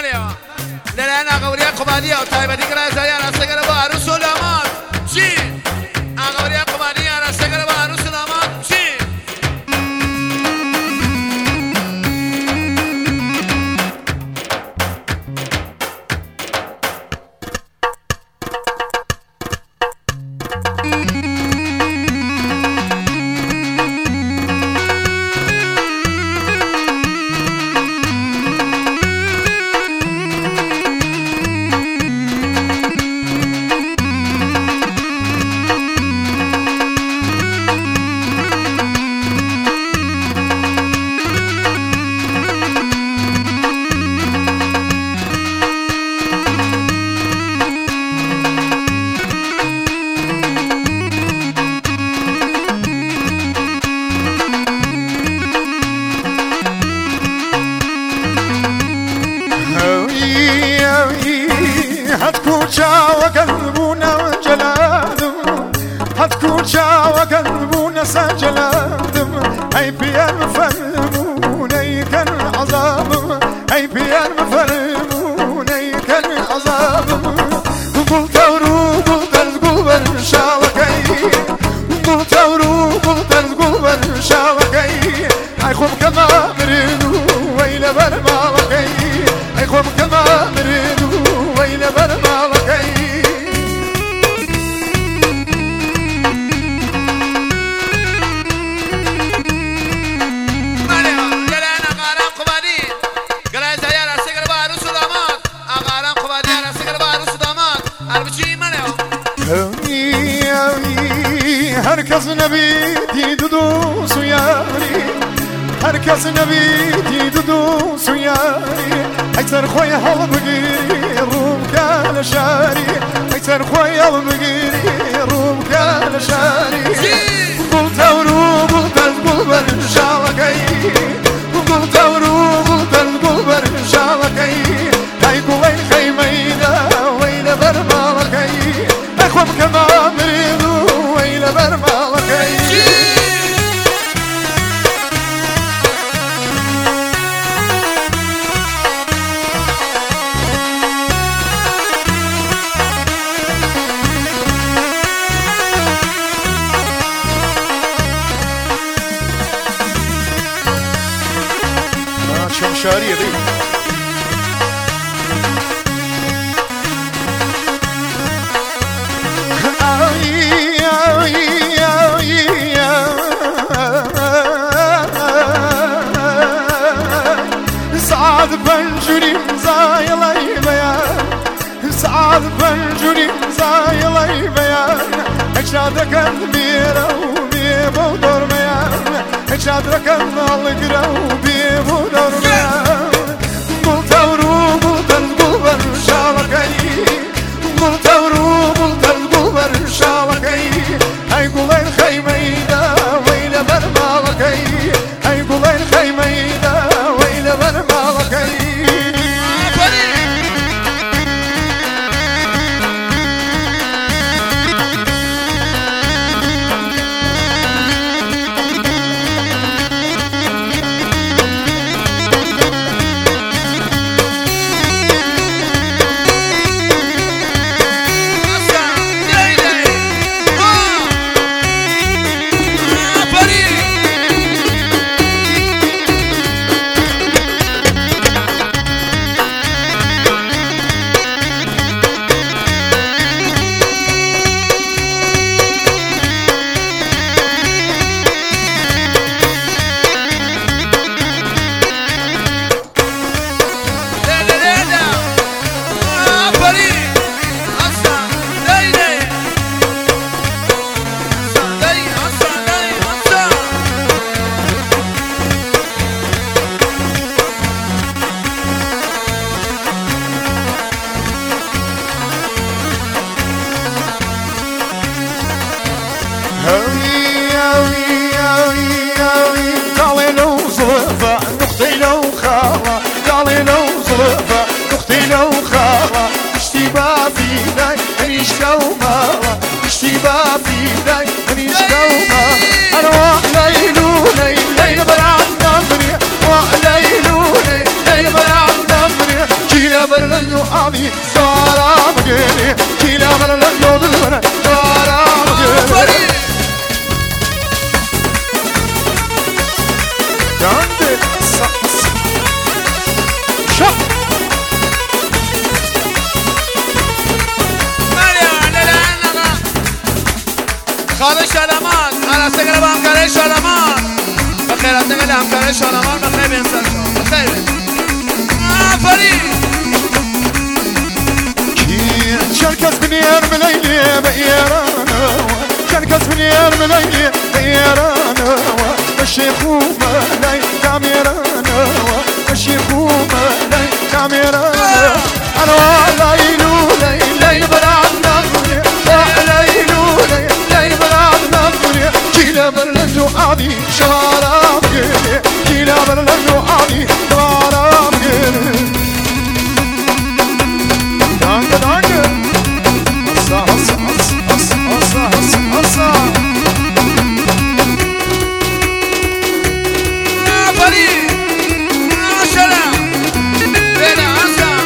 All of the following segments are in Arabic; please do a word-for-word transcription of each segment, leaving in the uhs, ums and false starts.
مريم لأن قوريا قبادية وطيبة ذكرى زيارة سجل بارو سلامات شي قوريا قبادية سجل بارو سلامات شي وقلبنا جلادم هتكوشا وقلبنا سجلادم هاي بيان مفرمون اي كان عذاب هاي بيان مفرمون اي كان عذاب قلت ورو قلت القلب ان شاء الله كي قلت ورو قلت القلب ان شاء الله كي هاي خوب كما مريدو ويلا برما كي هاي خوب كما مريدو ويلا برما كي هركز نبيتي دودوس وياري هركز نبيتي دودوس وياري اكثر خويا هل بقيري روم كان شاري اكثر خويا هل بقيري روم كان شاري قلت ورو قلت القلب ان شاء الله كي قلت ورو قلت القلب ان شاء الله كي هاي قوين خيمينا وين برما كي اخوم كما مريضو وين برما كي شمشارية دي سعاد بنجري مزايلي بيان سعاد بنجري مزايلي بيان اجادك البيرة وبيبو دور بيان اجادك الغرة وبيبو دور بيان قلت ورو قلت القلب ان شاء الله كي قلت ورو قلت القلب ان شاء الله كي هاي قولين خيمينا ويلا برما كي هاي قولين خيمينا ويلا برما كي اشتباه في داي من يشكوما انا ليلوني ليل برع النظري وليلوني ليل برع النظري جينا عندي شق خالد شلمان على سجل بامكاري شلمان بخير سجل بامكاري شلمان بخير بينسان بخير آفرين كي شركس بنير ملايلي بيرانا شركس بنير ملايلي بيرانا الشيخ وملاي كاميرانا الشيخ وملاي كاميرانا أنا والله ليلولي ليل برعنا ليلولي ليل برعنا كيلا برلندو عادي شراب قلي كيلا برلندو عادي شراب قلي دانك دانك هصا هصا هصا هصا هصا هصا آفرين عشرة بين عشرة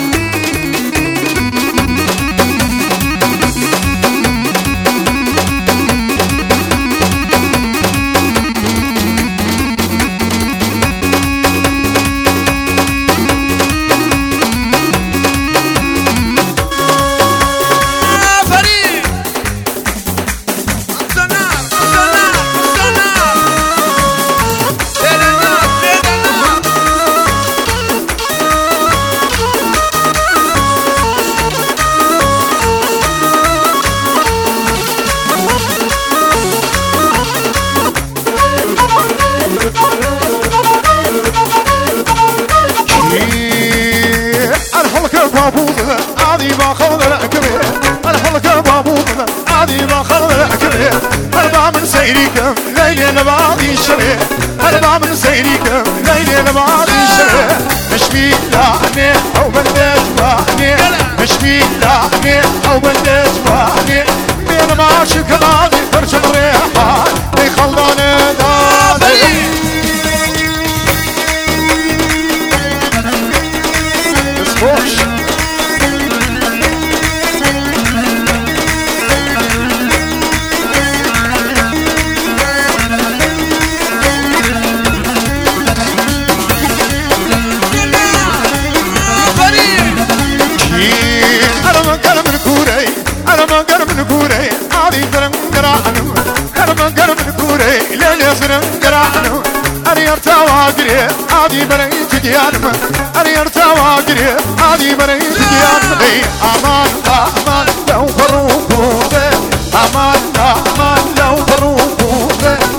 عادي ما خلد الأكبر الحلقة بابونا عادي ما خلد الأكبر هربا من سيريكم ليلة لبعضي الشبه هربا من سيريكم ليلة لبعضي الشبه مشبي لعني أو بندج وعني مشبي لعني أو بندج وعني بين ما شك العادي فرشة ريحة بيخلوني دادي اسبوش عادي بريت ديانم أنا يرتوى قري عادي بريت ديانم أمان أمان لو فروقوا أمان أمان لو فروقوا